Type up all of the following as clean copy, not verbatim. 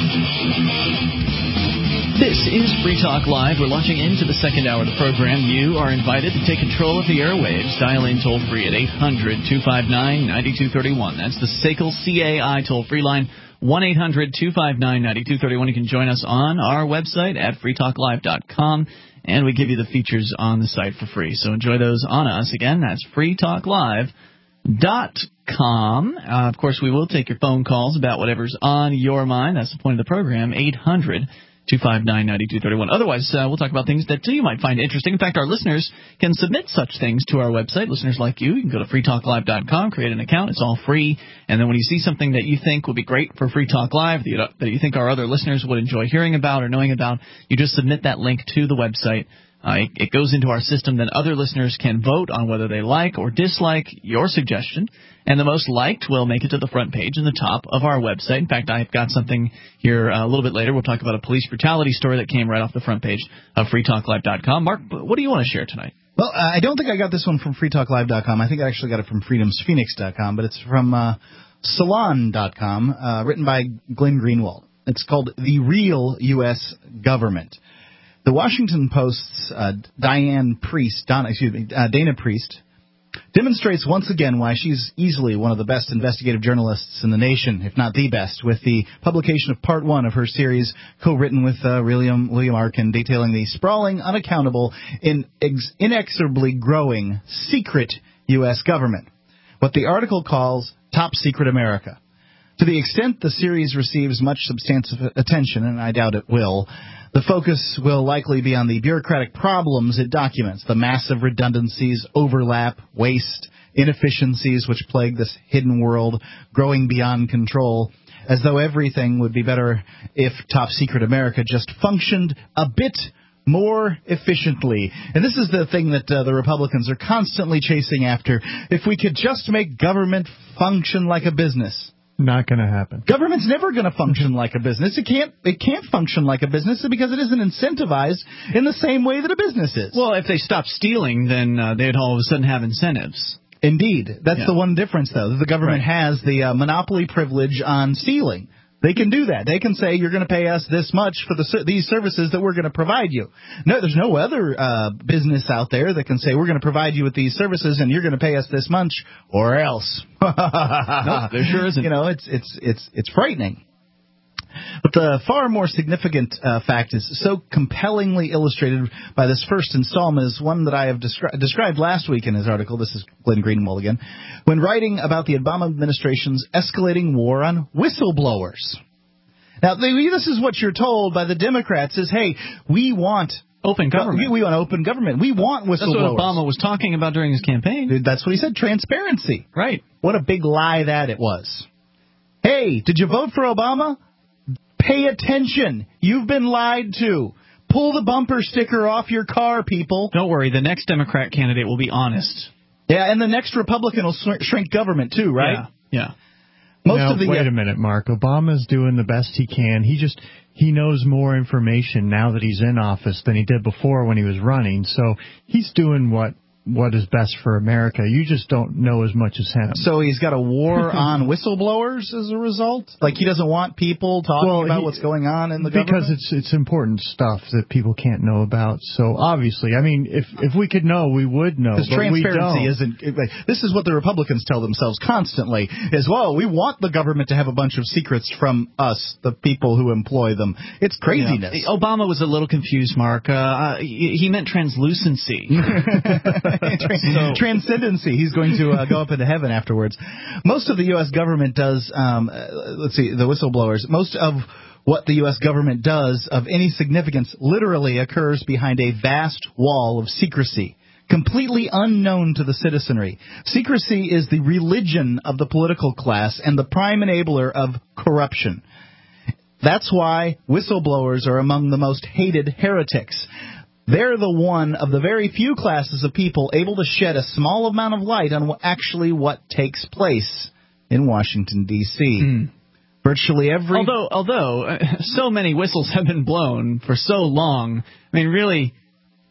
This is Free Talk Live. We're launching into the second hour of the program. You are invited to take control of the airwaves. Dial in toll-free at 800-259-9231. That's the SACL CAI toll-free line, 1-800-259-9231. You can join us on our website at freetalklive.com, and we give you the features on the site for free. So enjoy those on us. Again, that's freetalklive.com. Of course, we will take your phone calls about whatever's on your mind. That's the point of the program, 800-259-9231. Otherwise, we'll talk about things that you might find interesting. In fact, our listeners can submit such things to our website. Listeners like you can go to freetalklive.com, create an account. It's all free. And then when you see something that you think would be great for Free Talk Live, that you think our other listeners would enjoy hearing about or knowing about, you just submit that link to the website. It goes into our system. Then other listeners can vote on whether they like or dislike your suggestion. And the most liked will make it to the front page and the top of our website. In fact, I've got something here a little bit later. We'll talk about a police brutality story that came right off the front page of freetalklive.com. Mark, what do you want to share tonight? Well, I don't think I got this one from freetalklive.com. I think I actually got it from freedomsphoenix.com, but it's from Salon.com, written by Glenn Greenwald. It's called The Real U.S. Government. The Washington Post's Dana Priest demonstrates once again why she's easily one of the best investigative journalists in the nation, if not the best, with the publication of Part 1 of her series, co-written with William Arkin, detailing the sprawling, unaccountable, inexorably growing secret U.S. government, what the article calls Top Secret America. To the extent the series receives much substantive attention, and I doubt it will, the focus will likely be on the bureaucratic problems it documents, the massive redundancies, overlap, waste, inefficiencies which plague this hidden world growing beyond control, as though everything would be better if Top Secret America just functioned a bit more efficiently. And this is the thing that the Republicans are constantly chasing after. If we could just make government function like a business. Not going to happen. Government's never going to function like a business. It can't function like a business because it isn't incentivized in the same way that a business is. Well, if they stop stealing, then they'd all of a sudden have incentives. Indeed. That's the one difference, though. The government has the monopoly privilege on stealing. They can do that. They can say, you're going to pay us this much for these services that we're going to provide you. No, there's no other business out there that can say, we're going to provide you with these services and you're going to pay us this much or else. Nope, there sure isn't. You know, it's frightening. But the far more significant fact is so compellingly illustrated by this first installment is one that I have described last week in his article. This is Glenn Greenwald again. When writing about the Obama administration's escalating war on whistleblowers. Now, this is what you're told by the Democrats is, hey, we want open government. We want open government. We want whistleblowers. That's what Obama was talking about during his campaign. That's what he said, transparency. Right. What a big lie that it was. Hey, did you vote for Obama? Pay attention. You've been lied to. Pull the bumper sticker off your car, people. Don't worry. The next Democrat candidate will be honest. Yeah, and the next Republican will shrink government, too, right? Yeah. Wait a minute, Mark. Obama's doing the best he can. He knows more information now that he's in office than he did before when he was running. So he's doing what is best for America. You just don't know as much as him. So he's got a war on whistleblowers as a result? Like he doesn't want people talking about what's going on in the government? Because it's important stuff that people can't know about. So obviously, I mean, if we could know, we would know. Because transparency isn't... This is what the Republicans tell themselves constantly, is, well, we want the government to have a bunch of secrets from us, the people who employ them. It's craziness. Yeah. Obama was a little confused, Mark. He meant translucency. Transcendency. He's going to go up into heaven afterwards. Most of the U.S. government does, the whistleblowers, most of what the U.S. government does of any significance literally occurs behind a vast wall of secrecy, completely unknown to the citizenry. Secrecy is the religion of the political class and the prime enabler of corruption. That's why whistleblowers are among the most hated heretics. They're the one of the very few classes of people able to shed a small amount of light on what takes place in Washington, D.C. Virtually every... Although so many whistles have been blown for so long, I mean, really,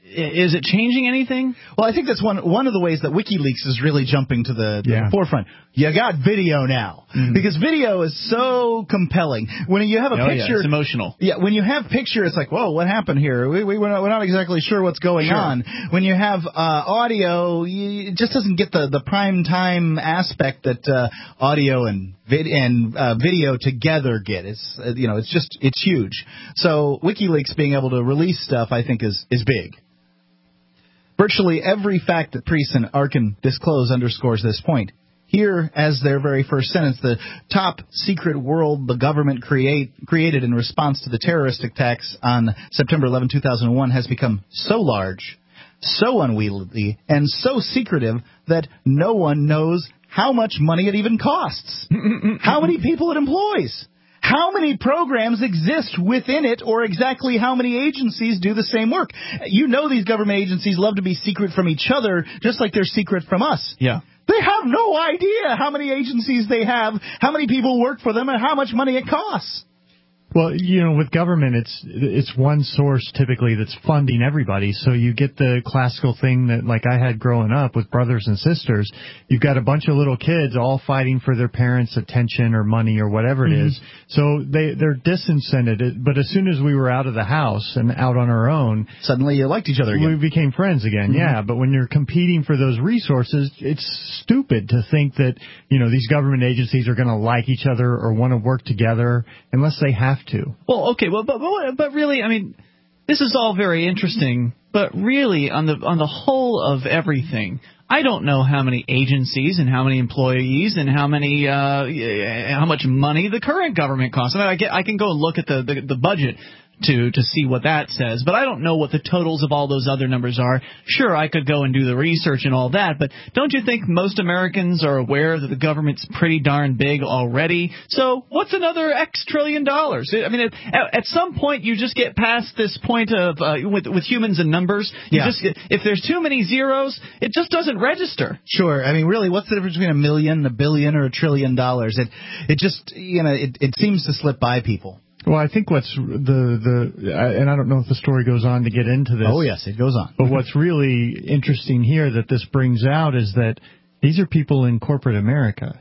is it changing anything? Well, I think that's one of the ways that WikiLeaks is really jumping to the forefront. You got video now. Because video is so compelling. When you have a picture... it's emotional. Yeah, when you have picture, it's like, whoa, what happened here? We're not exactly sure what's going on. When you have audio, it just doesn't get the prime time aspect that audio and video together get. It's huge. So WikiLeaks being able to release stuff, I think, is big. Virtually every fact that Priest and Arkin disclose underscores this point. Here, as their very first sentence, the top secret world the government created in response to the terrorist attacks on September 11, 2001 has become so large, so unwieldy, and so secretive that no one knows how much money it even costs, how many people it employs, how many programs exist within it, or exactly how many agencies do the same work. You know these government agencies love to be secret from each other, just like they're secret from us. Yeah. They have no idea how many agencies they have, how many people work for them, and how much money it costs. Well, with government, it's one source typically that's funding everybody. So you get the classical thing that, like I had growing up with brothers and sisters, you've got a bunch of little kids all fighting for their parents' attention or money or whatever it is. So they're disincented. But as soon as we were out of the house and out on our own, suddenly you liked each other again. We became friends again. Yeah. But when you're competing for those resources, it's stupid to think that, these government agencies are going to like each other or want to work together unless they have to. Well, okay, but really, I mean, this is all very interesting, but really, on the whole of everything, I don't know how many agencies and how many employees and how much money the current government costs. I mean, I can go and look at the budget to see what that says, but I don't know what the totals of all those other numbers are. Sure, I could go and do the research and all that, but don't you think most Americans are aware that the government's pretty darn big already? So what's another X trillion dollars? I mean, at some point you just get past this point of with humans and numbers. If there's too many zeros, it just doesn't register. Sure. I mean, really, what's the difference between a million, a billion, or $1 trillion? It just it seems to slip by people. Well, I think what's and I don't know if the story goes on to get into this. Oh, yes, it goes on. But what's really interesting here that this brings out is that these are people in corporate America.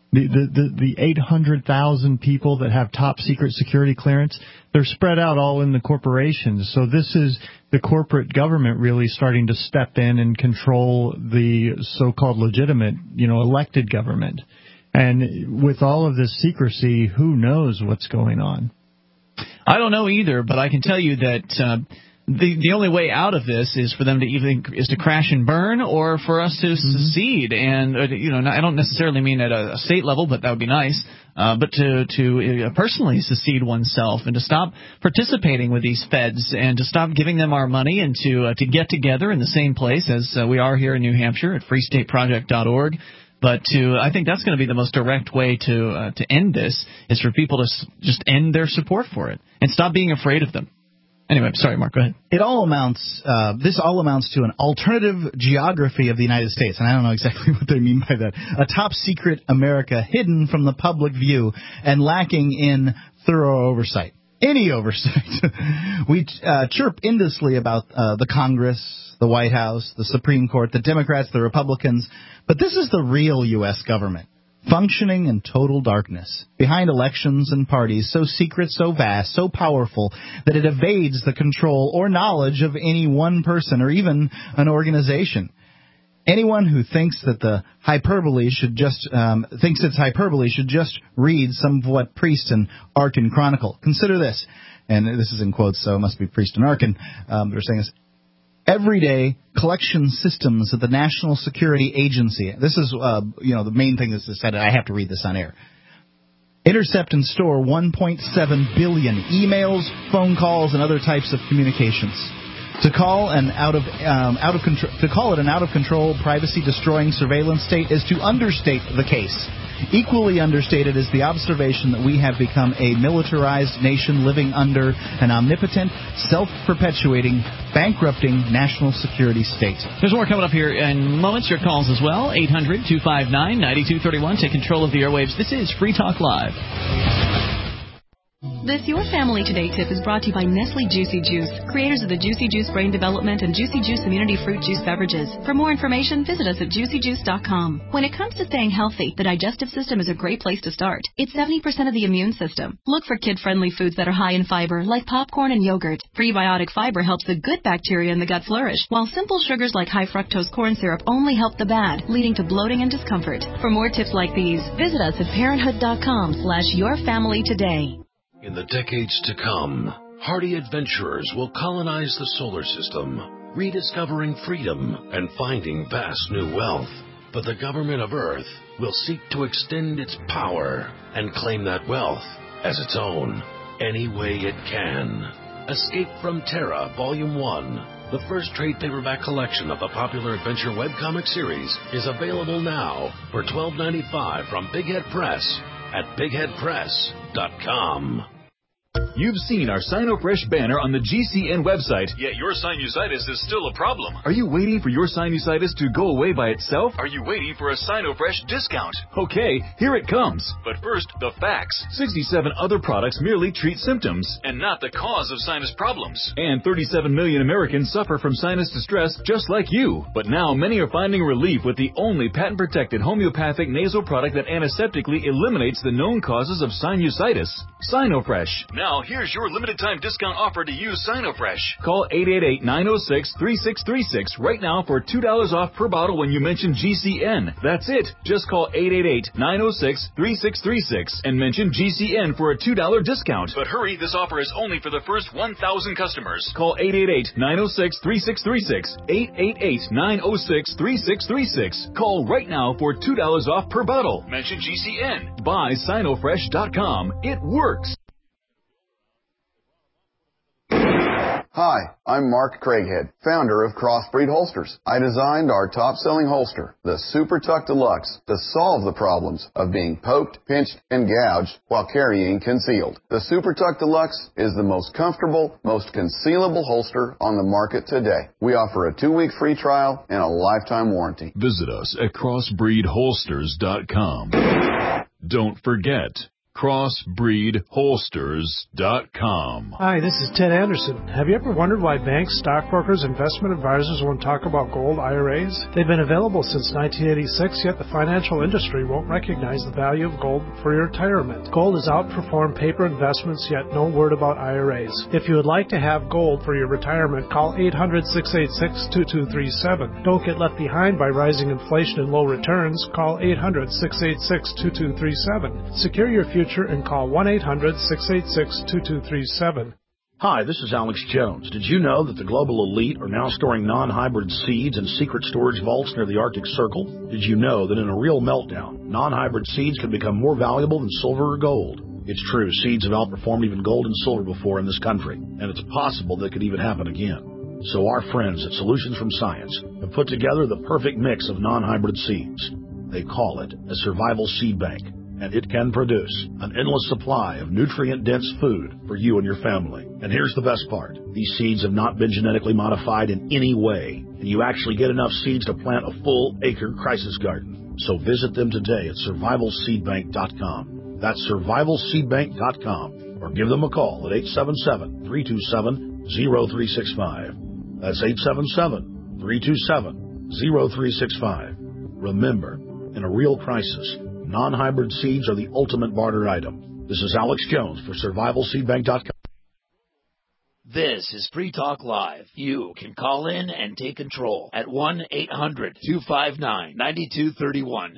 The 800,000 people that have top secret security clearance, they're spread out all in the corporations. So this is the corporate government really starting to step in and control the so-called legitimate, elected government. And with all of this secrecy, who knows what's going on? I don't know either, but I can tell you that the only way out of this is for them to crash and burn, or for us to secede. And I don't necessarily mean at a state level, but that would be nice. But to personally secede oneself and to stop participating with these feds and to stop giving them our money and to get together in the same place as we are here in New Hampshire at freestateproject.org. But I think that's going to be the most direct way to end this, is for people to just end their support for it and stop being afraid of them. Anyway, sorry, Mark, go ahead. This all amounts to an alternative geography of the United States, and I don't know exactly what they mean by that. A top-secret America hidden from the public view and lacking in thorough oversight. Any oversight. We chirp endlessly about the Congress, the White House, the Supreme Court, the Democrats, the Republicans, but this is the real U.S. government, functioning in total darkness, behind elections and parties so secret, so vast, so powerful, that it evades the control or knowledge of any one person or even an organization. Anyone who thinks that the hyperbole should just read some of what Priest and Arkin chronicle. Consider this, and this is in quotes, so it must be Priest and Arkin. They're saying this. Everyday collection systems of the National Security Agency. This is, the main thing that's said. I have to read this on air. Intercept and store 1.7 billion emails, phone calls, and other types of communications. To call it an out of control, privacy-destroying surveillance state is to understate the case. Equally understated is the observation that we have become a militarized nation living under an omnipotent, self-perpetuating, bankrupting national security state. There's more coming up here in moments. Your calls as well. 800-259-9231. Take control of the airwaves. This is Free Talk Live. This Your Family Today tip is brought to you by Nestle Juicy Juice, creators of the Juicy Juice Brain Development and Juicy Juice Immunity Fruit Juice beverages. For more information, visit us at juicyjuice.com. When it comes to staying healthy, the digestive system is a great place to start. It's 70% of the immune system. Look for kid-friendly foods that are high in fiber, like popcorn and yogurt. Prebiotic fiber helps the good bacteria in the gut flourish, while simple sugars like high fructose corn syrup only help the bad, leading to bloating and discomfort. For more tips like these, visit us at parenthood.com/yourfamilytoday. In the decades to come, hardy adventurers will colonize the solar system, rediscovering freedom and finding vast new wealth. But the government of Earth will seek to extend its power and claim that wealth as its own, any way it can. Escape from Terra, Volume 1, the first trade paperback collection of the popular adventure webcomic series, is available now for $12.95 from Big Head Press at bigheadpress.com. You've seen our SinoFresh banner on the GCN website, yet your sinusitis is still a problem. Are you waiting for your sinusitis to go away by itself? Are you waiting for a SinoFresh discount? Okay, here it comes. But first, the facts. 67 other products merely treat symptoms and not the cause of sinus problems. And 37 million Americans suffer from sinus distress just like you. But now many are finding relief with the only patent-protected homeopathic nasal product that antiseptically eliminates the known causes of sinusitis. SinoFresh. Now, here's your limited-time discount offer to use SinoFresh. Call 888-906-3636 right now for $2 off per bottle when you mention GCN. That's it. Just call 888-906-3636 and mention GCN for a $2 discount. But hurry, this offer is only for the first 1,000 customers. Call 888-906-3636. 888-906-3636. Call right now for $2 off per bottle. Mention GCN. Buy SinoFresh.com. It works. Hi, I'm Mark Craighead, founder of Crossbreed Holsters. I designed our top-selling holster, the Super Tuck Deluxe, to solve the problems of being poked, pinched, and gouged while carrying concealed. The Super Tuck Deluxe is the most comfortable, most concealable holster on the market today. We offer a 2-week free trial and a lifetime warranty. Visit us at crossbreedholsters.com. Don't forget, crossbreedholsters.com. Hi, this is Ted Anderson. Have you ever wondered why banks, stockbrokers, investment advisors won't talk about gold IRAs? They've been available since 1986, yet the financial industry won't recognize the value of gold for your retirement. Gold has outperformed paper investments, yet no word about IRAs. If you would like to have gold for your retirement, call 800-686-2237. Don't get left behind by rising inflation and low returns. Call 800-686-2237. Secure your future and call 1-800-686-2237. Hi, this is Alex Jones. Did you know that the global elite are now storing non-hybrid seeds in secret storage vaults near the Arctic Circle? Did you know that in a real meltdown, non-hybrid seeds can become more valuable than silver or gold? It's true, seeds have outperformed even gold and silver before in this country, and it's possible that could even happen again. So our friends at Solutions from Science have put together the perfect mix of non-hybrid seeds. They call it a survival seed bank. And it can produce an endless supply of nutrient-dense food for you and your family. And here's the best part. These seeds have not been genetically modified in any way, and you actually get enough seeds to plant a full-acre crisis garden. So visit them today at survivalseedbank.com. That's survivalseedbank.com. Or give them a call at 877-327-0365. That's 877-327-0365. Remember, in a real crisis, non-hybrid seeds are the ultimate barter item. This is Alex Jones for survivalseedbank.com. This is Free Talk Live. You can call in and take control at 1-800-259-9231.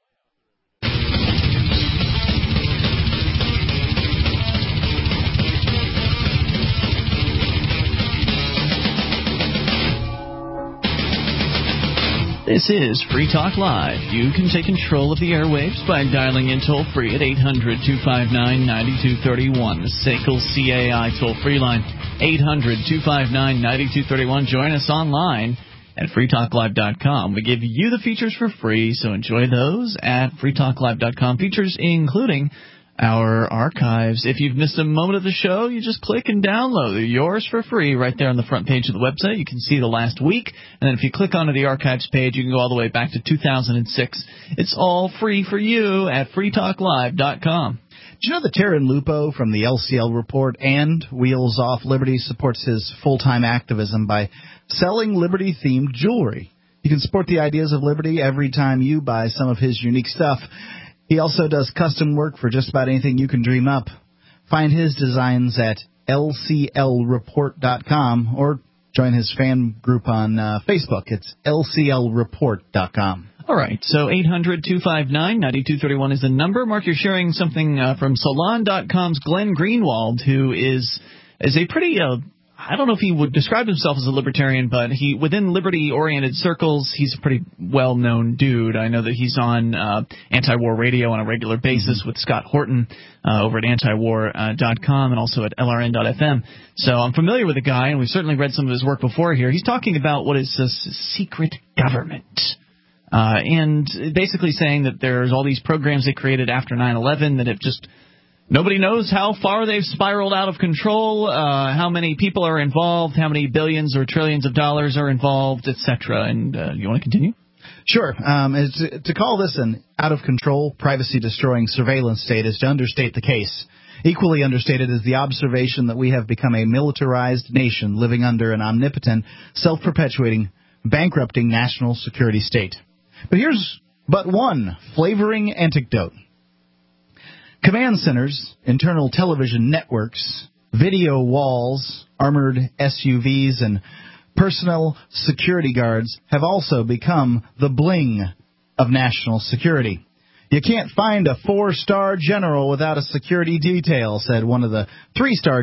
This is Free Talk Live. You can take control of the airwaves by dialing in toll-free at 800-259-9231. The SACL CAI toll-free line, 800-259-9231. Join us online at freetalklive.com. We give you the features for free, so enjoy those at freetalklive.com. Features including our archives. If you've missed a moment of the show, you just click and download. They're yours for free right there on the front page of the website. You can see the last week, and then if you click onto the archives page, you can go all the way back to 2006. It's all free for you at freetalklive.com. you know that Taryn Lupo from the LCL Report and Wheels Off Liberty supports his full-time activism by selling Liberty-themed jewelry? You can support the ideas of Liberty every time you buy some of his unique stuff. He also does custom work for just about anything you can dream up. Find his designs at lclreport.com or join his fan group on Facebook. It's lclreport.com. All right, so 800-259-9231 is the number. Mark, you're sharing something from Salon.com's Glenn Greenwald, who is a pretty... I don't know if he would describe himself as a libertarian, but within liberty-oriented circles, he's a pretty well-known dude. I know that he's on anti-war radio on a regular basis with Scott Horton over at antiwar.com and also at lrn.fm. So I'm familiar with the guy, and we've certainly read some of his work before here. He's talking about what is a secret government. And basically saying that there's all these programs they created after 9/11 that have just... Nobody knows how far they've spiraled out of control, how many people are involved, how many billions or trillions of dollars are involved, etc. And you want to continue? Sure. To call this an out-of-control, privacy-destroying surveillance state is to understate the case. Equally understated is the observation that we have become a militarized nation living under an omnipotent, self-perpetuating, bankrupting national security state. But here's but one flavoring anecdote. Command centers, internal television networks, video walls, armored SUVs, and personal security guards have also become the bling of national security. You can't find a 4-star general without a security detail, said one 3-star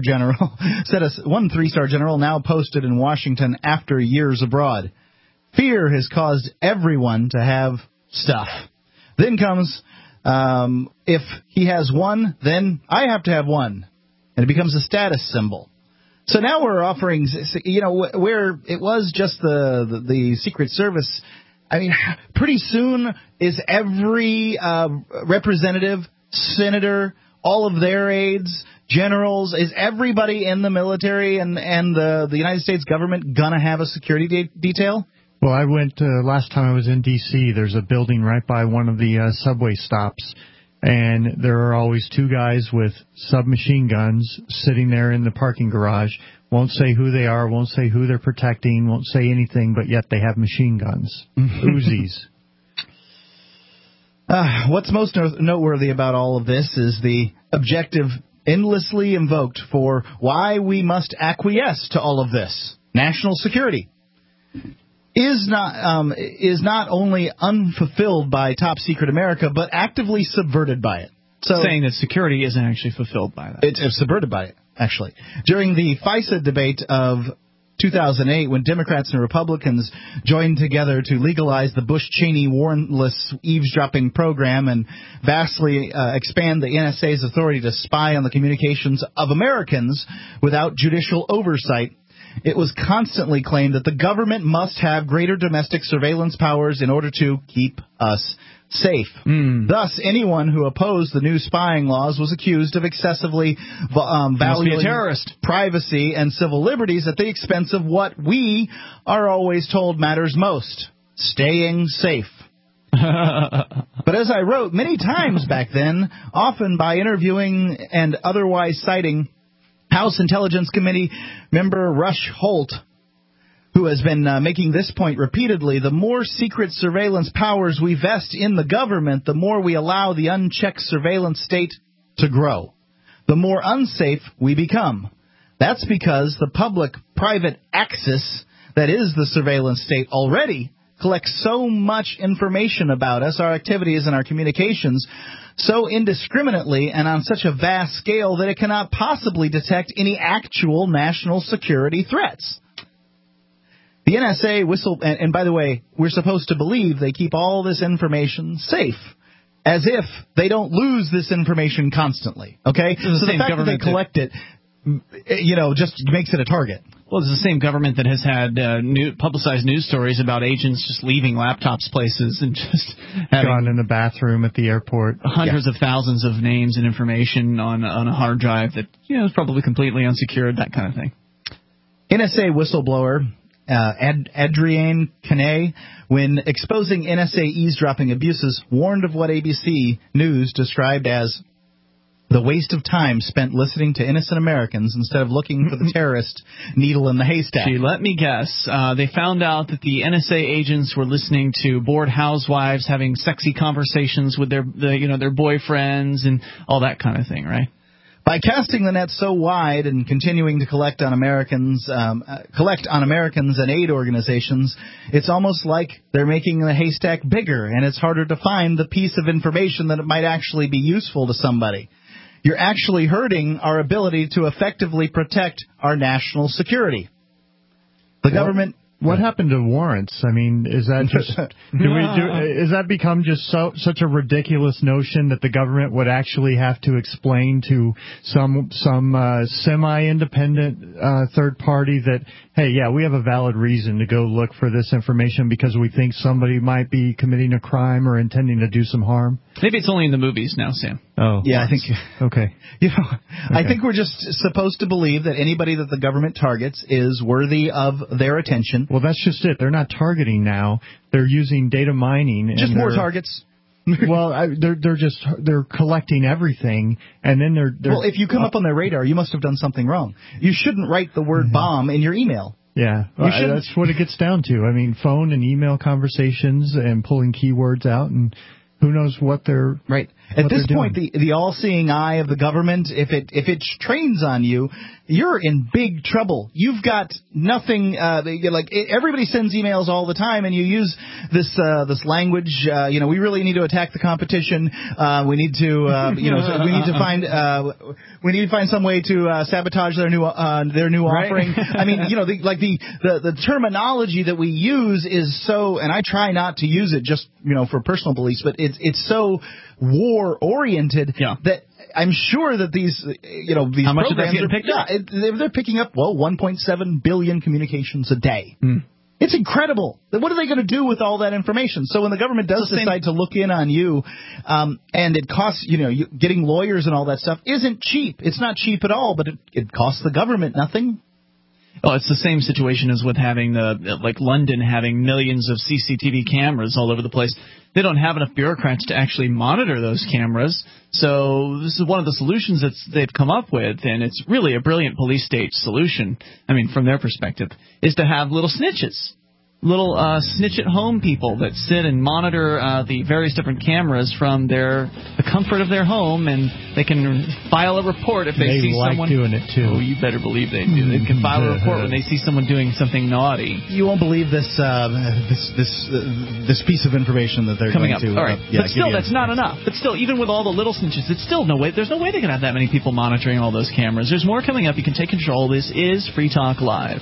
general now posted in Washington after years abroad. Fear has caused everyone to have stuff. Then comes... if he has one, then I have to have one. And it becomes a status symbol. So now we're offering, where it was just the Secret Service. I mean, pretty soon is every representative, senator, all of their aides, generals, is everybody in the military and the United States government going to have a security detail? Well, I went last time I was in D.C. There's a building right by one of the subway stops, and there are always 2 guys with submachine guns sitting there in the parking garage. Won't say who they are, won't say who they're protecting, won't say anything, but yet they have machine guns, Uzis. What's most noteworthy about all of this is the objective endlessly invoked for why we must acquiesce to all of this. National security is not only unfulfilled by Top Secret America, but actively subverted by it. So saying that security isn't actually fulfilled by that. It's subverted by it, actually. During the FISA debate of 2008, when Democrats and Republicans joined together to legalize the Bush-Cheney warrantless eavesdropping program and vastly expand the NSA's authority to spy on the communications of Americans without judicial oversight, it was constantly claimed that the government must have greater domestic surveillance powers in order to keep us safe. Thus, anyone who opposed the new spying laws was accused of excessively valuing privacy and civil liberties at the expense of what we are always told matters most, staying safe. But as I wrote many times back then, often by interviewing and otherwise citing House Intelligence Committee member Rush Holt, who has been making this point repeatedly, the more secret surveillance powers we vest in the government, the more we allow the unchecked surveillance state to grow. The more unsafe we become. That's because the public-private axis that is the surveillance state already collects so much information about us, our activities and our communications, so indiscriminately and on such a vast scale that it cannot possibly detect any actual national security threats. The NSA and by the way, we're supposed to believe they keep all this information safe, as if they don't lose this information constantly, okay? So the fact that they collect it, just makes it a target. Well, it's the same government that has had publicized news stories about agents just leaving laptops places and just having gone in the bathroom at the airport. Hundreds of thousands of names and information on a hard drive that is probably completely unsecured, that kind of thing. NSA whistleblower Adrienne Canay, when exposing NSA eavesdropping abuses, warned of what ABC News described as The waste of time spent listening to innocent Americans instead of looking for the terrorist needle in the haystack. Gee, let me guess. They found out that the NSA agents were listening to bored housewives having sexy conversations with their boyfriends and all that kind of thing, right? By casting the net so wide and continuing to collect on Americans and aid organizations, it's almost like they're making the haystack bigger, and it's harder to find the piece of information that it might actually be useful to somebody. You're actually hurting our ability to effectively protect our national security. The government... What happened to warrants? I mean, is that just is that become just such a ridiculous notion that the government would actually have to explain to some semi-independent third party that, hey, yeah, we have a valid reason to go look for this information because we think somebody might be committing a crime or intending to do some harm? Maybe it's only in the movies now, Sam. Oh, yeah, I think. Okay. I think we're just supposed to believe that anybody that the government targets is worthy of their attention. Well, that's just it. They're not targeting now. They're using data mining. Just more targets. Well, they're collecting everything, and then they're. Well, if you come up on their radar, you must have done something wrong. You shouldn't write the word bomb in your email. Yeah, that's what it gets down to. I mean, phone and email conversations and pulling keywords out, and who knows what they're right. At this point, the all-seeing eye of the government, if it trains on you, you're in big trouble. You've got nothing. Everybody sends emails all the time, and you use this language. We really need to attack the competition. We need to we need to find some way to sabotage their new offering. I mean, the terminology that we use is so, and I try not to use it just for personal beliefs, but it's so war-oriented that I'm sure that these how much of that's getting picked up? They're picking up 1.7 billion communications a day. It's incredible. What are they going to do with all that information? So when the government does decide to look in on you, and it costs getting lawyers and all that stuff isn't cheap. It's not cheap at all, but it costs the government nothing. Oh, it's the same situation as with having London having millions of CCTV cameras all over the place. They don't have enough bureaucrats to actually monitor those cameras. So this is one of the solutions that they've come up with, and it's really a brilliant police state solution. I mean, from their perspective, is to have little snitches. Little snitch-at-home people that sit and monitor the various different cameras from the comfort of their home, and they can file a report if they see someone doing it too. Oh, you better believe they do. They can file a report when they see someone doing something naughty. You won't believe this piece of information that they're coming going up. to. All right, but still, that's not enough. But still, even with all the little snitches, it's still no way. There's no way they can have that many people monitoring all those cameras. There's more coming up. You can take control. This is Free Talk Live.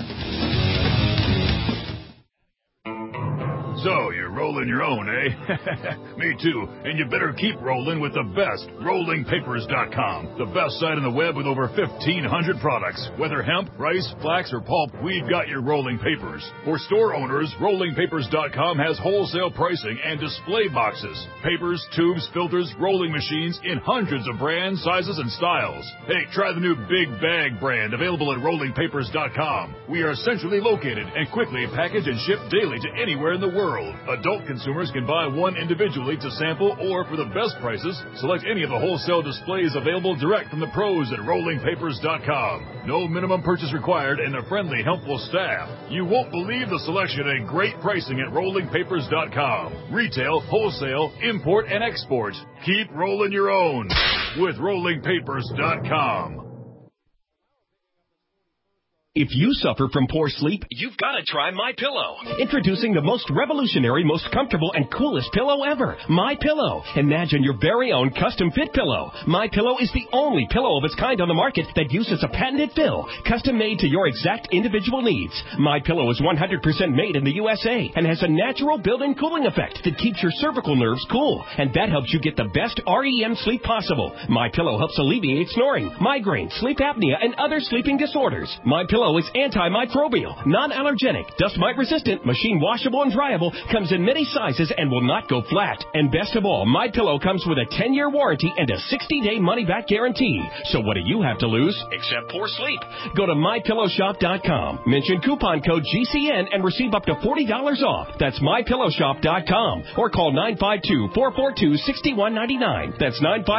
So, you're rolling your own, eh? Me too. And you better keep rolling with the best, rollingpapers.com. The best site on the web with over 1,500 products. Whether hemp, rice, flax, or pulp, we've got your rolling papers. For store owners, rollingpapers.com has wholesale pricing and display boxes. Papers, tubes, filters, rolling machines in hundreds of brands, sizes, and styles. Hey, try the new Big Bag brand available at rollingpapers.com. We are centrally located and quickly package and ship daily to anywhere in the world. Adult consumers can buy one individually to sample, or for the best prices, select any of the wholesale displays available direct from the pros at rollingpapers.com. No minimum purchase required and a friendly, helpful staff. You won't believe the selection and great pricing at rollingpapers.com. Retail, wholesale, import, and export. Keep rolling your own with rollingpapers.com. If you suffer from poor sleep, you've got to try MyPillow. Introducing the most revolutionary, most comfortable, and coolest pillow ever, MyPillow. Imagine your very own custom-fit pillow. MyPillow is the only pillow of its kind on the market that uses a patented fill, custom-made to your exact individual needs. MyPillow is 100% made in the USA and has a natural built-in cooling effect that keeps your cervical nerves cool, and that helps you get the best REM sleep possible. MyPillow helps alleviate snoring, migraine, sleep apnea, and other sleeping disorders. MyPillow Pillow is antimicrobial, non-allergenic, dust mite resistant, machine washable and dryable, comes in many sizes and will not go flat. And best of all, My Pillow comes with a 10-year warranty and a 60-day money-back guarantee. So what do you have to lose except poor sleep? Go to MyPillowShop.com. Mention coupon code GCN and receive up to $40 off. That's MyPillowShop.com. Or call 952-442-6199. That's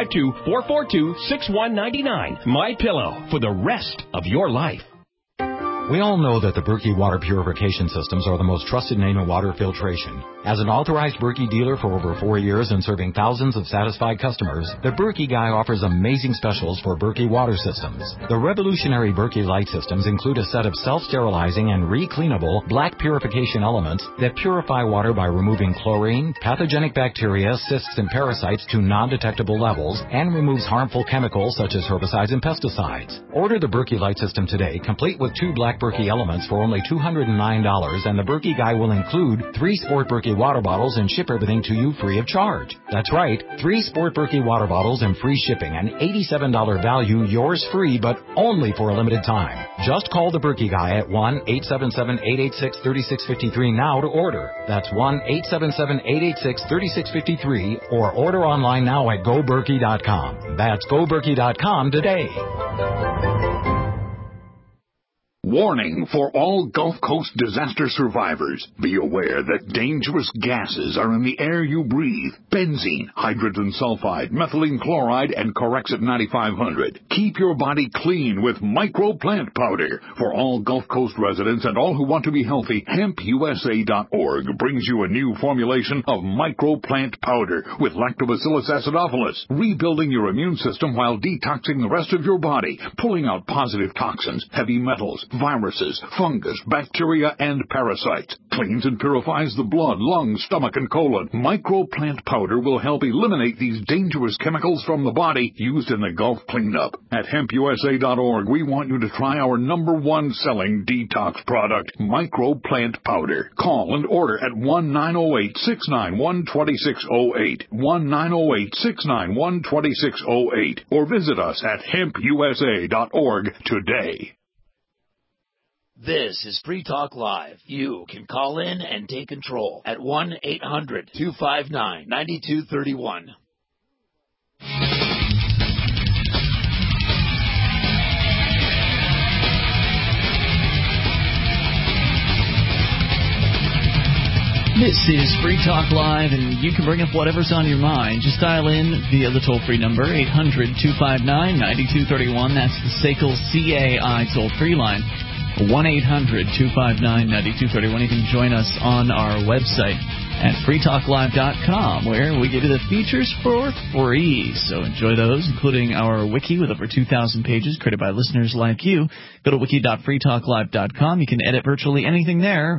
952-442-6199. My Pillow, for the rest of your life. We all know that the Berkey water purification systems are the most trusted name in water filtration. As an authorized Berkey dealer for over 4 years and serving thousands of satisfied customers, the Berkey Guy offers amazing specials for Berkey water systems. The revolutionary Berkey Light systems include a set of self-sterilizing and re-cleanable black purification elements that purify water by removing chlorine, pathogenic bacteria, cysts, and parasites to non-detectable levels, and removes harmful chemicals such as herbicides and pesticides. Order the Berkey Light system today, complete with 2 black Berkey elements for only $209, and the Berkey Guy will include 3 Sport Berkey water bottles and ship everything to you free of charge. That's right, 3 Sport Berkey water bottles and free shipping, an $87 value, yours free, but only for a limited time. Just call the Berkey Guy at 1-877-886-3653 now to order. That's 1-877-886-3653, or order online now at GoBerkey.com. That's GoBerkey.com today. Warning for all Gulf Coast disaster survivors. Be aware that dangerous gases are in the air you breathe. Benzene, hydrogen sulfide, methylene chloride, and Corexit 9500. Keep your body clean with microplant powder. For all Gulf Coast residents and all who want to be healthy, HempUSA.org brings you a new formulation of microplant powder with Lactobacillus acidophilus, rebuilding your immune system while detoxing the rest of your body, pulling out positive toxins, heavy metals, viruses, fungus, bacteria, and parasites. Cleans and purifies the blood, lungs, stomach, and colon. Microplant powder will help eliminate these dangerous chemicals from the body used in the Gulf cleanup. At HempUSA.org, we want you to try our #1 selling detox product, Microplant powder. Call and order at 1-908-691-2608, 1-908-691-2608, or visit us at HempUSA.org today. This is Free Talk Live. You can call in and take control at 1-800-259-9231. This is Free Talk Live, and you can bring up whatever's on your mind. Just dial in via the toll-free number, 800-259-9231. That's the SACL CAI toll-free line. 1-800-259-9231. You can join us on our website at freetalklive.com, where we give you the features for free. So enjoy those, including our wiki with over 2,000 pages created by listeners like you. Go to wiki.freetalklive.com. You can edit virtually anything there.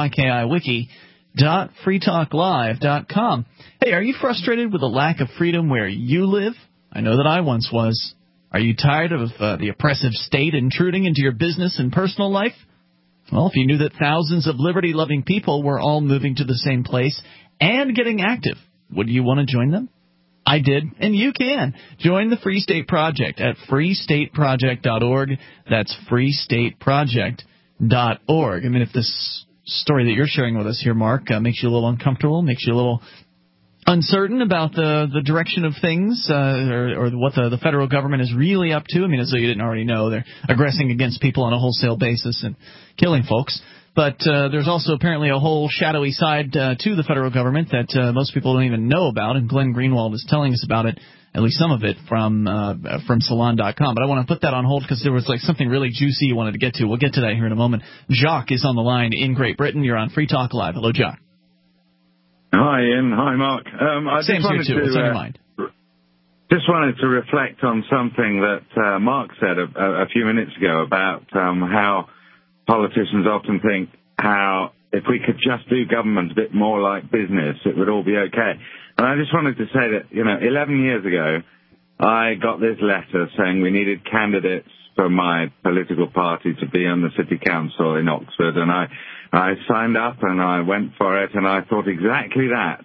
WIKIwiki.freetalklive.com. Hey, are you frustrated with the lack of freedom where you live? I know that I once was. Are you tired of the oppressive state intruding into your business and personal life? Well, if you knew that thousands of liberty-loving people were all moving to the same place and getting active, would you want to join them? I did, and you can. Join the Free State Project at freestateproject.org. That's freestateproject.org. I mean, if this story that you're sharing with us here, Mark, makes you a little uncomfortable, makes you a little uncertain about the direction of things or what the federal government is really up to. I mean, as though you didn't already know, they're aggressing against people on a wholesale basis and killing folks. But there's also apparently a whole shadowy side to the federal government that most people don't even know about, and Glenn Greenwald is telling us about it, at least some of it, from Salon.com. But I want to put that on hold because there was like something really juicy you wanted to get to. We'll get to that here in a moment. Jacques is on the line in Great Britain. You're on Free Talk Live. Hello, Jacques. Hi, Ian. Hi, Mark. I just wanted to, what's on your mind? Just wanted to reflect on something that Mark said a few minutes ago about how politicians often think how if we could just do government a bit more like business, it would all be okay. And I just wanted to say that, 11 years ago, I got this letter saying we needed candidates for my political party to be on the city council in Oxford, and I signed up and I went for it, and I thought exactly that.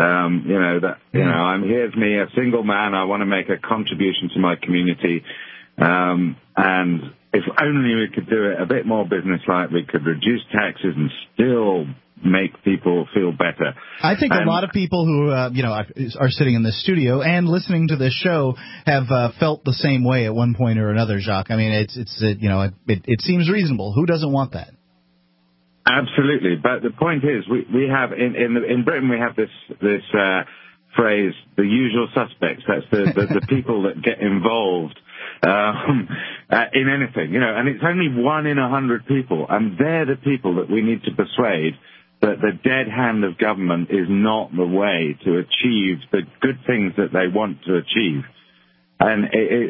Here's me, a single man. I want to make a contribution to my community. And if only we could do it a bit more business-like, we could reduce taxes and still make people feel better. I think a lot of people who are sitting in this studio and listening to this show have felt the same way at one point or another, Jacques. I mean, it seems reasonable. Who doesn't want that? Absolutely, but the point is, we have in Britain we have this phrase, the usual suspects. That's the people that get involved in anything, and it's only 1 in 100 people, and they're the people that we need to persuade that the dead hand of government is not the way to achieve the good things that they want to achieve. And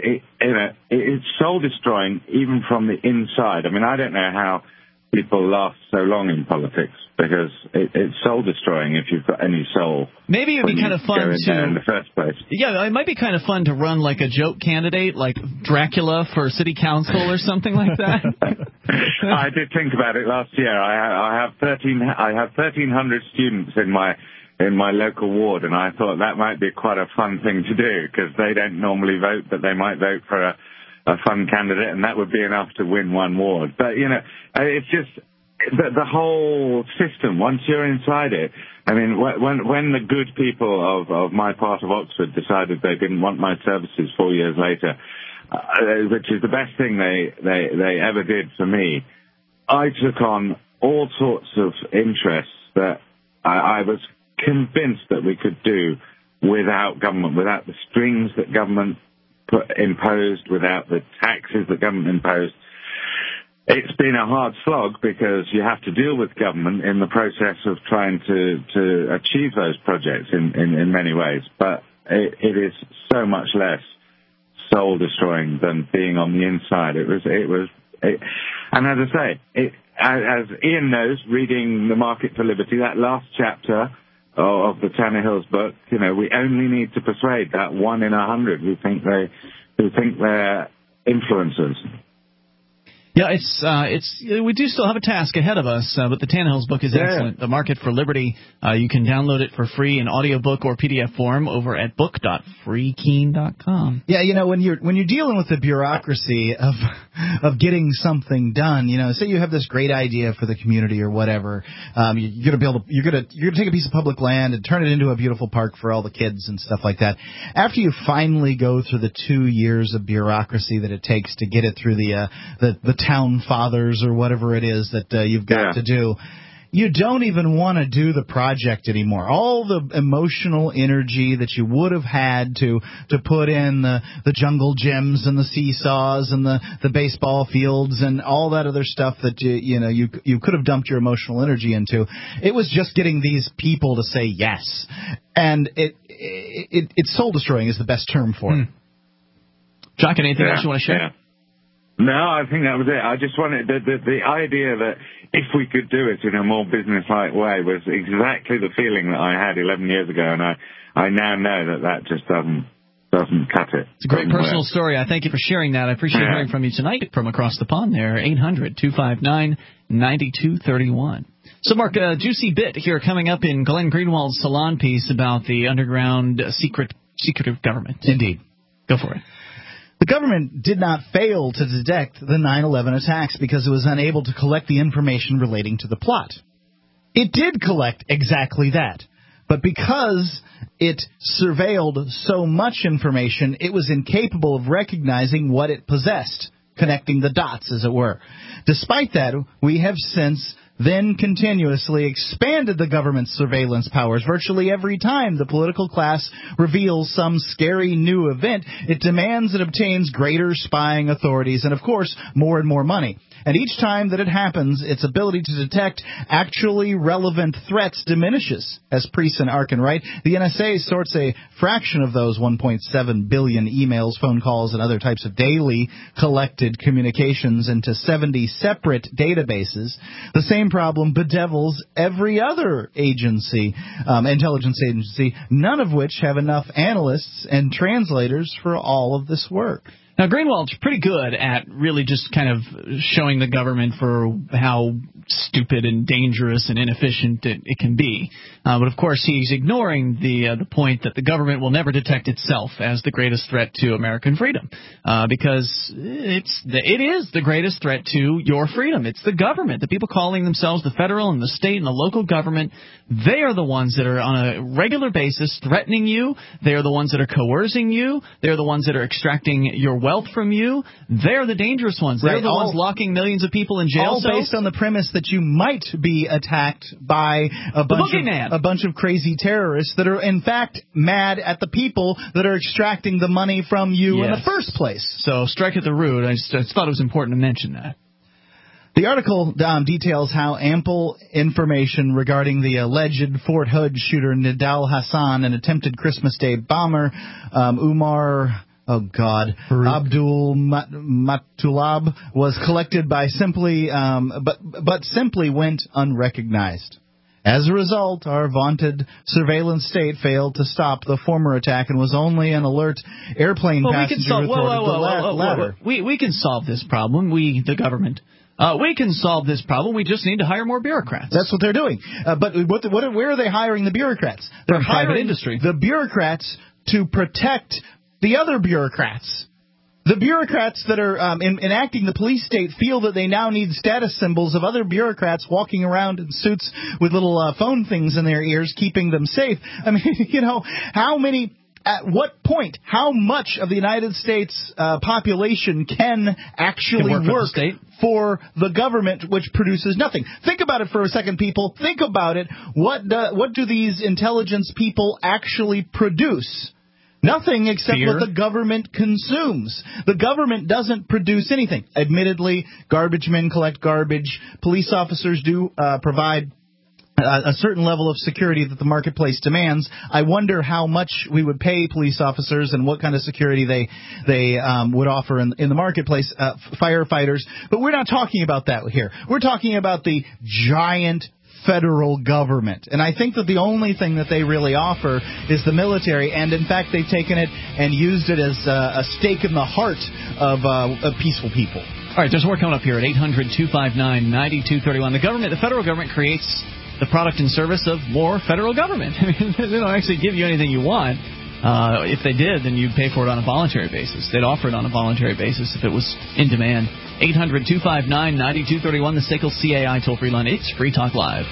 it's soul destroying even from the inside. I mean, I don't know how people last so long in politics, because it's soul-destroying if you've got any soul. Maybe it would be kind of fun in the first place. Yeah, it might be kind of fun to run like a joke candidate, like Dracula for city council or something like that. I did think about it last year. I have 1,300 students in my local ward, and I thought that might be quite a fun thing to do, because they don't normally vote, but they might vote for a fun candidate, and that would be enough to win one ward. But, it's just the whole system, once you're inside it. I mean, when the good people of my part of Oxford decided they didn't want my services 4 years later, which is the best thing they ever did for me, I took on all sorts of interests that I was convinced that we could do without government, without the strings that government imposed, without the taxes that government imposed. It's been a hard slog, because you have to deal with government in the process of trying to achieve those projects in many ways. But it is so much less soul destroying than being on the inside. And as I say, as Ian knows, reading The Market for Liberty, that last chapter of the Tanner Hills book, we only need to persuade that 1 in 100 who think they're influencers. Yeah, we do still have a task ahead of us, but the Tanner Hills book is excellent. The Market for Liberty, you can download it for free in audiobook or PDF form over at book.freekeen.com. Yeah, when you're dealing with the bureaucracy of getting something done, say you have this great idea for the community or whatever, you're gonna take a piece of public land and turn it into a beautiful park for all the kids and stuff like that. After you finally go through the 2 years of bureaucracy that it takes to get it through the town fathers or whatever it is that you've got to do, you don't even want to do the project anymore. All the emotional energy that you would have had to put in the jungle gyms and the seesaws and the baseball fields and all that other stuff that you could have dumped your emotional energy into. It was just getting these people to say yes, and it's soul destroying is the best term for it. Jock, anything else you want to share? Yeah. No, I think that was it. I just wanted the idea that if we could do it in a more business-like way was exactly the feeling that I had 11 years ago, and I now know that just doesn't cut it. It's a great personal story. I thank you for sharing that. I appreciate hearing from you tonight from across the pond there, 800-259-9231. So, Mark, a juicy bit here coming up in Glenn Greenwald's Salon piece about the underground secretive government. Indeed. Go for it. The government did not fail to detect the 9/11 attacks because it was unable to collect the information relating to the plot. It did collect exactly that, but because it surveilled so much information, it was incapable of recognizing what it possessed, connecting the dots, as it were. Despite that, we have since then continuously expanded the government's surveillance powers. Virtually every time the political class reveals some scary new event, it demands and obtains greater spying authorities and, of course, more and more money. And each time that it happens, its ability to detect actually relevant threats diminishes. As Priest and Arkin write, the NSA sorts a fraction of those 1.7 billion emails, phone calls, and other types of daily collected communications into 70 separate databases. The same problem bedevils every other agency, intelligence agency, none of which have enough analysts and translators for all of this work. Now, Greenwald's pretty good at really just kind of showing the government for how stupid and dangerous and inefficient it can be. But of course, he's ignoring the point that the government will never detect itself as the greatest threat to American freedom, because it is the greatest threat to your freedom. It's the government, the people calling themselves the federal and the state and the local government. They are the ones that are on a regular basis threatening you. They are the ones that are coercing you. They are the ones that are extracting your wealth from you. They're the dangerous ones. They're the ones locking millions of people in jail. All based on the premise that you might be attacked by a bunch of crazy terrorists that are, in fact, mad at the people that are extracting the money from you in the first place. So strike at the root. I just thought it was important to mention that. The article details how ample information regarding the alleged Fort Hood shooter Nidal Hassan, an attempted Christmas Day bomber, Umar Abdul Matulab, was collected by simply went unrecognized. As a result, our vaunted surveillance state failed to stop the former attack and was only an alert airplane passenger reported the latter. We can solve this problem, the government. We can solve this problem. We just need to hire more bureaucrats. That's what they're doing. But where are they hiring the bureaucrats? They're hiring private industry. The bureaucrats to protect the other bureaucrats. The bureaucrats that are enacting the police state feel that they now need status symbols of other bureaucrats walking around in suits with little phone things in their ears, keeping them safe. I mean, at what point, how much of the United States population can actually work for the government, which produces nothing? Think about it for a second, people. Think about it. What do these intelligence people actually produce? Nothing except what the government consumes. The government doesn't produce anything. Admittedly, garbage men collect garbage. Police officers do provide a certain level of security that the marketplace demands. I wonder how much we would pay police officers and what kind of security they would offer in the marketplace, firefighters. But we're not talking about that here. We're talking about the giant federal government. And I think that the only thing that they really offer is the military, and in fact they've taken it and used it as a stake in the heart of peaceful people. All right, there's more coming up here at 800-259-9231. The federal government creates the product and service of more federal government. I mean, they don't actually give you anything you want. If they did, then you'd pay for it on a voluntary basis. They'd offer it on a voluntary basis if it was in demand. 800-259-9231, the SACL CAI toll-free line. It's Free Talk Live.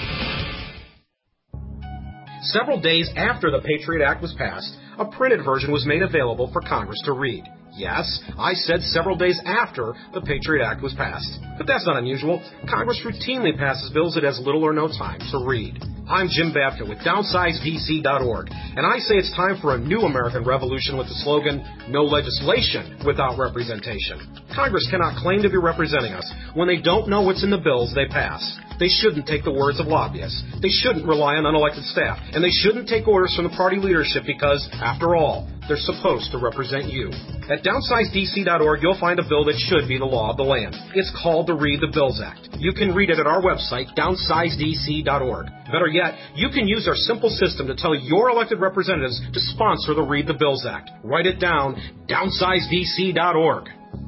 Several days after the Patriot Act was passed, a printed version was made available for Congress to read. Yes, I said several days after the Patriot Act was passed. But that's not unusual. Congress routinely passes bills it has little or no time to read. I'm Jim Babka with DownsizeDC.org, and I say it's time for a new American revolution with the slogan, no legislation without representation. Congress cannot claim to be representing us when they don't know what's in the bills they pass. They shouldn't take the words of lobbyists. They shouldn't rely on unelected staff. And they shouldn't take orders from the party leadership because, after all, they're supposed to represent you. At DownsizeDC.org, you'll find a bill that should be the law of the land. It's called the Read the Bills Act. You can read it at our website, DownsizeDC.org. Better yet, you can use our simple system to tell your elected representatives to sponsor the Read the Bills Act. Write it down, DownsizeDC.org.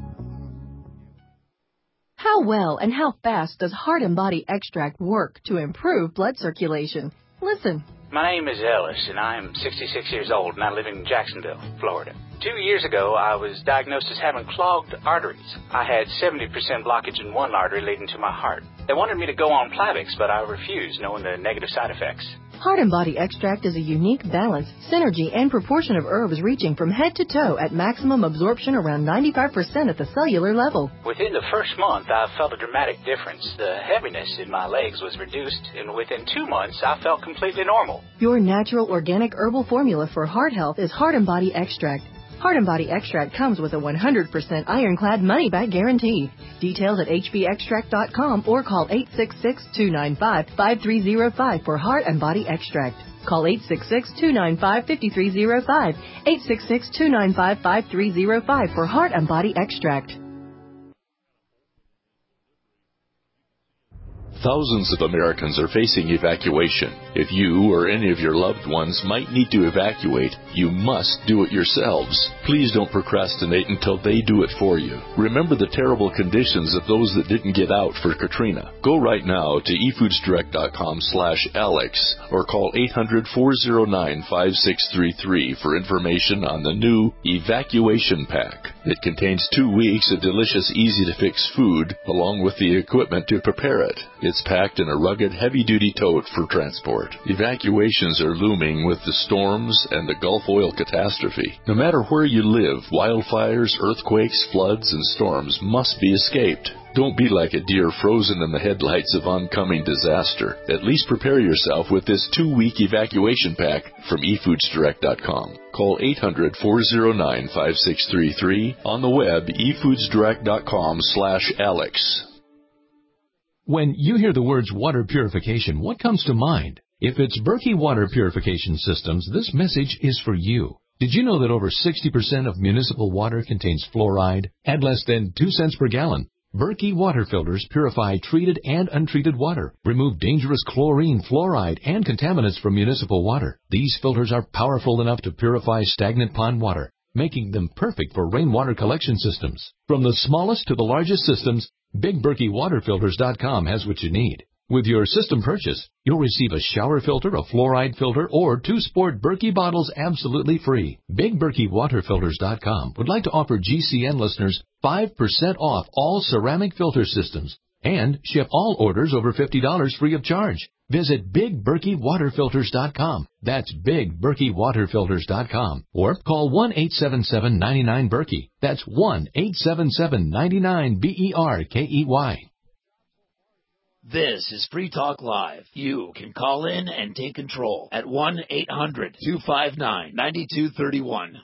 How well and how fast does Heart and Body Extract work to improve blood circulation? Listen. My name is Ellis, and I am 66 years old, and I live in Jacksonville, Florida. 2 years ago, I was diagnosed as having clogged arteries. I had 70% blockage in one artery leading to my heart. They wanted me to go on Plavix, but I refused, knowing the negative side effects. Heart and Body Extract is a unique balance, synergy, and proportion of herbs reaching from head to toe at maximum absorption around 95% at the cellular level. Within the first month, I felt a dramatic difference. The heaviness in my legs was reduced, and within 2 months, I felt completely normal. Your natural organic herbal formula for heart health is Heart and Body Extract. Heart and Body Extract comes with a 100% ironclad money-back guarantee. Details at hbextract.com or call 866-295-5305 for Heart and Body Extract. Call 866-295-5305, 866-295-5305 for Heart and Body Extract. Thousands of Americans are facing evacuation. If you or any of your loved ones might need to evacuate, you must do it yourselves. Please don't procrastinate until they do it for you. Remember the terrible conditions of those that didn't get out for Katrina. Go right now to efoodsdirect.com/Alex or call 800-409-5633 for information on the new Evacuation Pack. It contains 2 weeks of delicious, easy-to-fix food along with the equipment to prepare it. It's packed in a rugged, heavy-duty tote for transport. Evacuations are looming with the storms and the Gulf oil catastrophe. No matter where you live, wildfires, earthquakes, floods, and storms must be escaped. Don't be like a deer frozen in the headlights of oncoming disaster. At least prepare yourself with this 2-week evacuation pack from efoodsdirect.com. Call 800-409-5633. On the web, efoodsdirect.com/Alex. When you hear the words water purification, what comes to mind? If it's Berkey Water Purification Systems, this message is for you. Did you know that over 60% of municipal water contains fluoride at less than 2 cents per gallon? Berkey water filters purify treated and untreated water, remove dangerous chlorine, fluoride, and contaminants from municipal water. These filters are powerful enough to purify stagnant pond water, making them perfect for rainwater collection systems. From the smallest to the largest systems, BigBerkeyWaterFilters.com has what you need. With your system purchase, you'll receive a shower filter, a fluoride filter, or 2 sport Berkey bottles absolutely free. BigBerkeyWaterFilters.com would like to offer GCN listeners 5% off all ceramic filter systems and ship all orders over $50 free of charge. Visit BigBerkeyWaterFilters.com. That's BigBerkeyWaterFilters.com. Or call 1-877-99-BERKEY. That's 1-877-99-BERKEY. This is Free Talk Live. You can call in and take control at 1-800-259-9231.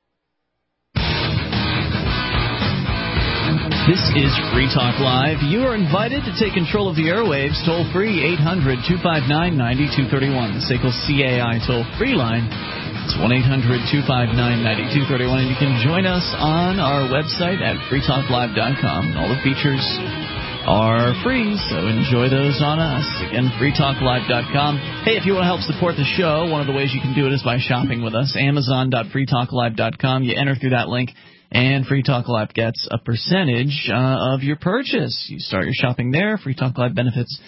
This is Free Talk Live. You are invited to take control of the airwaves. Toll free 800-259-9231. The SACL CAI toll free line. It's 1-800-259-9231. And you can join us on our website at freetalklive.com. All the features are free, so enjoy those on us. Again, freetalklive.com. Hey, if you want to help support the show, one of the ways you can do it is by shopping with us. Amazon.freetalklive.com. You enter through that link, and Free Talk Live gets a percentage of your purchase. You start your shopping there. Free Talk Live benefits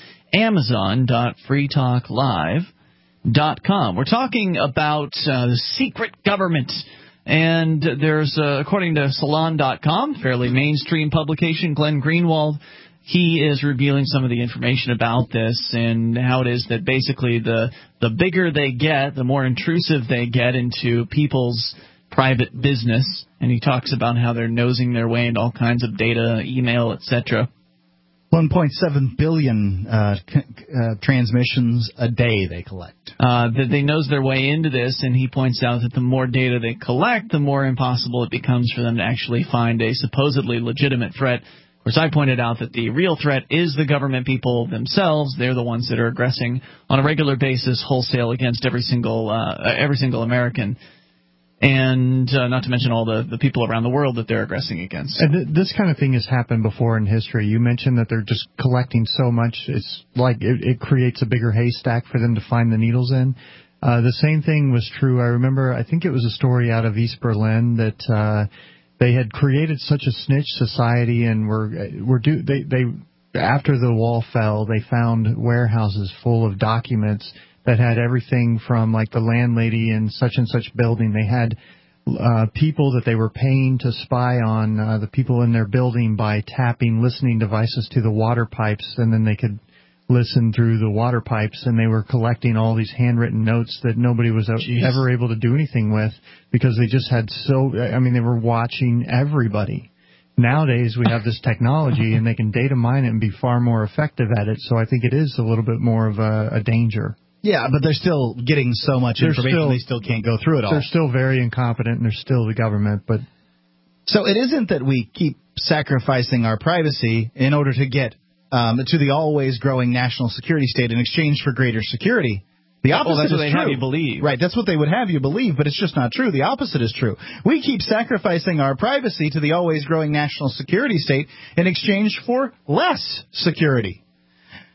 Amazon.freetalklive.com. We're talking about the secret government. And there's, according to Salon.com, fairly mainstream publication, Glenn Greenwald, he is revealing some of the information about this and how it is that basically the bigger they get, the more intrusive they get into people's private business. And he talks about how they're nosing their way into all kinds of data, email, etc. 1.7 billion transmissions a day they collect. That they nose their way into this, and he points out that the more data they collect, the more impossible it becomes for them to actually find a supposedly legitimate threat. Of course, I pointed out that the real threat is the government people themselves. They're the ones that are aggressing on a regular basis, wholesale, against every single American. And not to mention all the people around the world that they're aggressing against. And this kind of thing has happened before in history. You mentioned that they're just collecting so much, it's like it creates a bigger haystack for them to find the needles in. The same thing was true. I remember, I think it was a story out of East Berlin that they had created such a snitch society, and they after the wall fell, they found warehouses full of documents that had everything from, like, the landlady in such and such building. They had people that they were paying to spy on the people in their building by tapping listening devices to the water pipes, and then they could listen through the water pipes, and they were collecting all these handwritten notes that nobody was ever able to do anything with because they just had they were watching everybody. Nowadays, we have this technology, and they can data mine it and be far more effective at it, so I think it is a little bit more of a danger. Yeah, but they're still getting so much information, they still can't go through it all. They're still very incompetent, and they're still the government. But so it isn't that we keep sacrificing our privacy in order to get to the always growing national security state in exchange for greater security. The opposite that's what is they true. Have you believe. Right, that's what they would have you believe, but it's just not true. The opposite is true. We keep sacrificing our privacy to the always growing national security state in exchange for less security.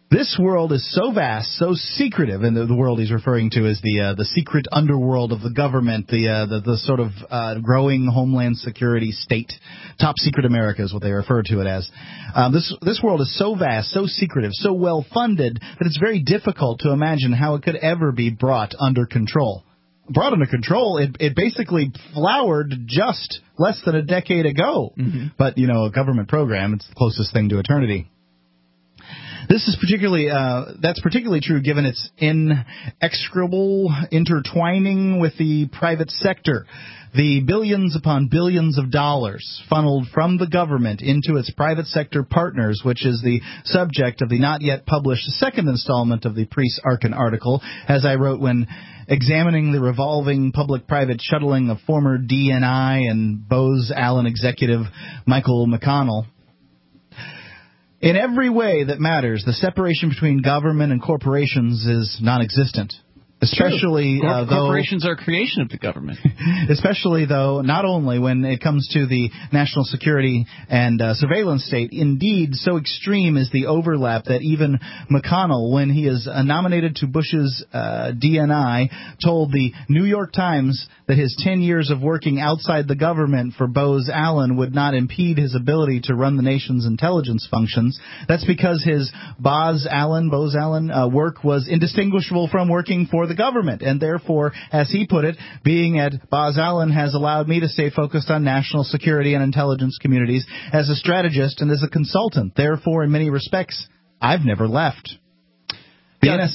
This world is so vast, so secretive, and the world he's referring to is the secret underworld of the government, the sort of growing homeland security state. Top secret America is what they refer to it as. This world is so vast, so secretive, so well funded that it's very difficult to imagine how it could ever be brought under control. Brought under control, it basically flowered just less than a decade ago. Mm-hmm. But, a government program, it's the closest thing to eternity. This is that's particularly true given its inexorable intertwining with the private sector. The billions upon billions of dollars funneled from the government into its private sector partners, which is the subject of the not yet published second installment of the Priest Arkin article, as I wrote when examining the revolving public-private shuttling of former DNI and Bose Allen executive Michael McConnell. In every way that matters, the separation between government and corporations is non-existent. Especially though corporations are a creation of the government. Especially though, not only when it comes to the national security and surveillance state. Indeed, so extreme is the overlap that even McConnell, when he is nominated to Bush's DNI, told the New York Times that his 10 years of working outside the government for Bose Allen would not impede his ability to run the nation's intelligence functions. That's because his Bose Allen work was indistinguishable from working for the government, and therefore, as he put it, being at Bose Allen has allowed me to stay focused on national security and intelligence communities as a strategist and as a consultant. Therefore, in many respects, I've never left. Yeah,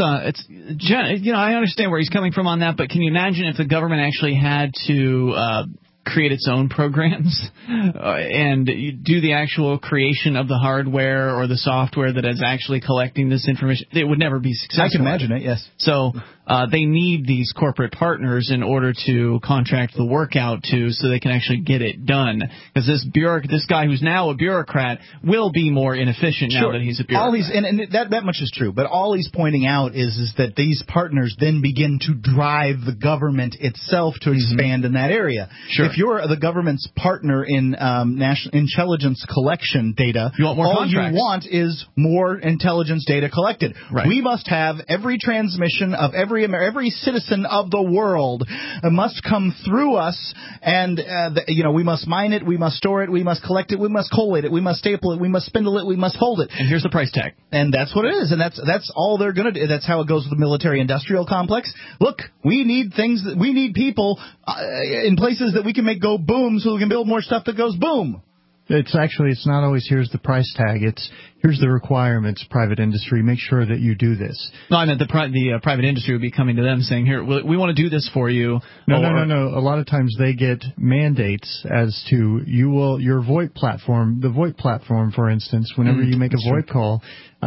I understand where he's coming from on that, but can you imagine if the government actually had to create its own programs and do the actual creation of the hardware or the software that is actually collecting this information? It would never be successful. I can imagine it, yes. So they need these corporate partners in order to contract the work out to, so they can actually get it done. Because this guy who's now a bureaucrat will be more inefficient now that he's a bureaucrat. And that much is true. But all he's pointing out is that these partners then begin to drive the government itself to expand in that area. Sure. If you're the government's partner in national intelligence collection data, you want more all contracts. You want is more intelligence data collected. Right. We must have every transmission of every citizen of the world must come through us, and we must mine it, we must store it, we must collect it, we must collate it, we must staple it, we must spindle it, we must fold it. And here's the price tag. And that's what it is, and that's all they're going to do. That's how it goes with the military-industrial complex. Look, we need people in places that we can make go boom, so we can build more stuff that goes boom. It's not always here's the price tag. It's here's the requirements, private industry. Make sure that you do this. No, I meant the private industry would be coming to them saying, here, we want to do this for you. No. A lot of times they get mandates as to your VoIP platform, the VoIP platform, for instance, whenever you make a VoIP call,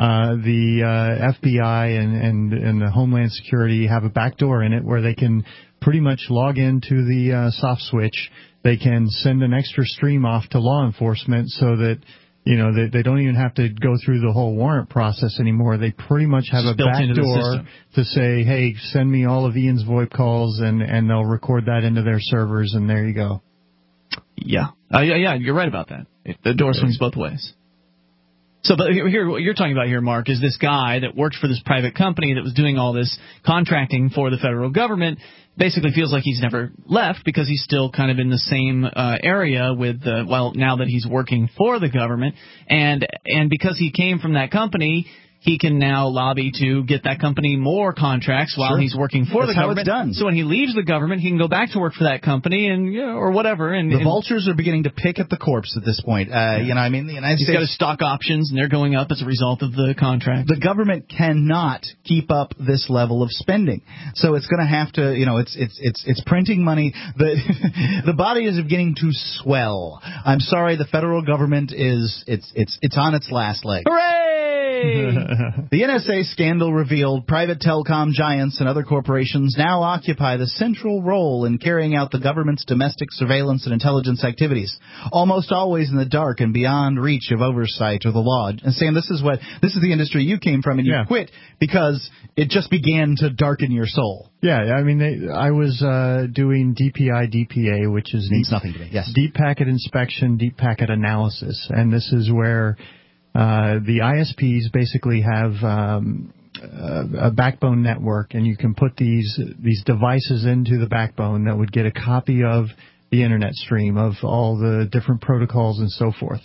the FBI and the Homeland Security have a backdoor in it where they can pretty much log into the soft switch. They can send an extra stream off to law enforcement so that, they don't even have to go through the whole warrant process anymore. They pretty much have a backdoor to say, hey, send me all of Ian's VoIP calls, and they'll record that into their servers, and there you go. Yeah. Yeah, you're right about that. The door swings both ways. So, but here, what you're talking about here, Mark, is this guy that worked for this private company that was doing all this contracting for the federal government, basically feels like he's never left because he's still kind of in the same area with, now that he's working for the government. And because he came from that company, he can now lobby to get that company more contracts while he's working for the government. That's how it's done. So when he leaves the government, he can go back to work for that company or whatever. And the vultures are beginning to pick at the corpse at this point. The United States... He's got his stock options, and they're going up as a result of the contract. The government cannot keep up this level of spending. So it's going to have to, it's printing money. The body is beginning to swell. I'm sorry, the federal government it's on its last leg. Hooray! The NSA scandal revealed private telecom giants and other corporations now occupy the central role in carrying out the government's domestic surveillance and intelligence activities, almost always in the dark and beyond reach of oversight or the law. And Sam, this is the industry you came from, and you quit because it just began to darken your soul. Yeah, I mean, I was doing DPI-DPA, which is means nothing to me. Yes, deep packet inspection, deep packet analysis, and this is where The ISPs basically have a backbone network, and you can put these devices into the backbone that would get a copy of the internet stream of all the different protocols and so forth.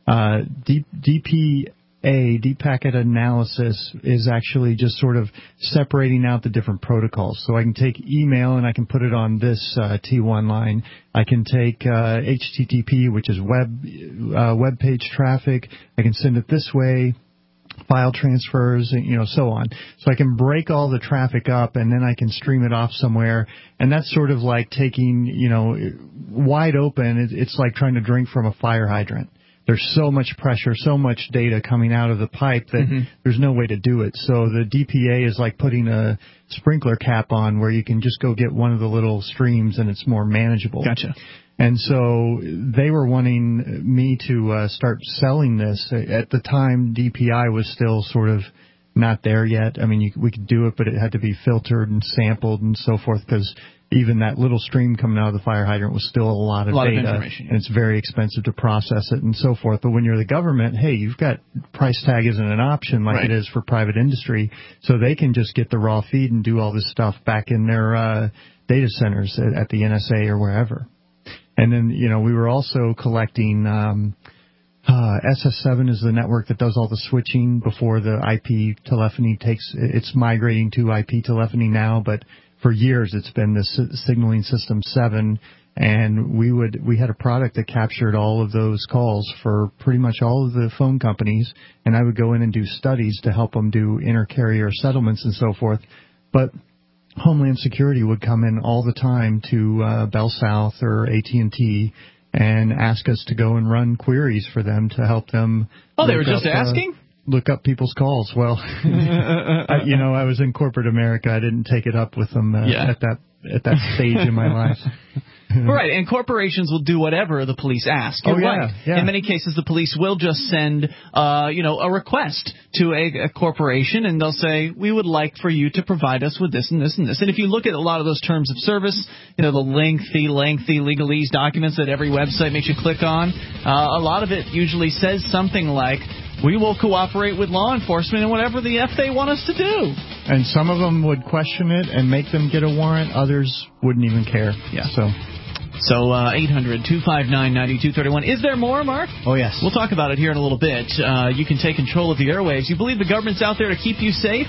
Deep packet analysis is actually just sort of separating out the different protocols. So I can take email and I can put it on this T1 line. I can take HTTP, which is web page traffic. I can send it this way, file transfers, and, so on. So I can break all the traffic up, and then I can stream it off somewhere. And that's sort of like taking, wide open. It's like trying to drink from a fire hydrant. There's so much pressure, so much data coming out of the pipe that there's no way to do it. So the DPA is like putting a sprinkler cap on where you can just go get one of the little streams and it's more manageable. Gotcha. And so they were wanting me to start selling this. At the time, DPI was still sort of not there yet. I mean, we could do it, but it had to be filtered and sampled and so forth, because even that little stream coming out of the fire hydrant was still a lot of data, information, and it's very expensive to process it and so forth. But when you're the government, hey, you've got price tag isn't an option like it is for private industry, so they can just get the raw feed and do all this stuff back in their data centers at the NSA or wherever. And then, we were also collecting SS7 is the network that does all the switching before the IP telephony it's migrating to IP telephony now, but for years it's been this signaling system 7, and we had a product that captured all of those calls for pretty much all of the phone companies, and I would go in and do studies to help them do inter-carrier settlements and so forth. But Homeland Security would come in all the time to Bell South or AT&T and ask us to go and run queries for them to help them. Oh, they were just asking? Look up people's calls. Well, I was in corporate America. I didn't take it up with them at that stage in my life. Right, and corporations will do whatever the police ask. You're right. Yeah. In many cases, the police will just send, a request to a corporation, and they'll say, we would like for you to provide us with this and this and this. And if you look at a lot of those terms of service, the lengthy legalese documents that every website makes you click on, a lot of it usually says something like, we will cooperate with law enforcement in whatever the F they want us to do. And some of them would question it and make them get a warrant. Others wouldn't even care. Yeah. So 800-259-9231. Is there more, Mark? Oh, yes. We'll talk about it here in a little bit. You can take control of the airwaves. You believe the government's out there to keep you safe?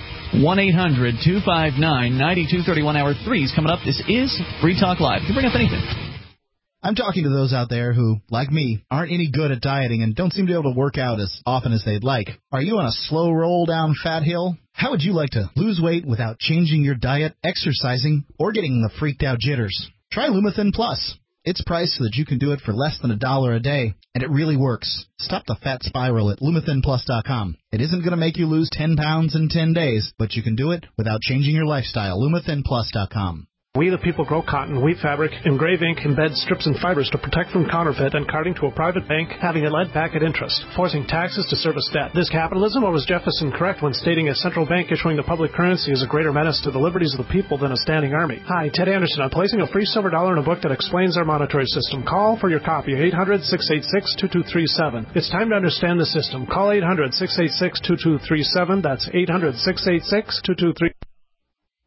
1-800-259-9231. Hour 3 is coming up. This is Free Talk Live. You can bring up anything. I'm talking to those out there who, like me, aren't any good at dieting and don't seem to be able to work out as often as they'd like. Are you on a slow roll down fat hill? How would you like to lose weight without changing your diet, exercising, or getting the freaked out jitters? Try Lumithin Plus. It's priced so that you can do it for less than $1 a day, and it really works. Stop the fat spiral at LumithinPlus.com. It isn't going to make you lose 10 pounds in 10 days, but you can do it without changing your lifestyle. LumithinPlus.com. We the people grow cotton, weave fabric, engrave ink, embed strips and fibers to protect from counterfeit and carting to a private bank, having it led back at interest, forcing taxes to service debt. This capitalism, or was Jefferson correct when stating a central bank issuing the public currency is a greater menace to the liberties of the people than a standing army? Hi, Ted Anderson. I'm placing a free silver dollar in a book that explains our monetary system. Call for your copy, 800-686-2237. It's time to understand the system. Call 800-686-2237. That's 800-686-2237.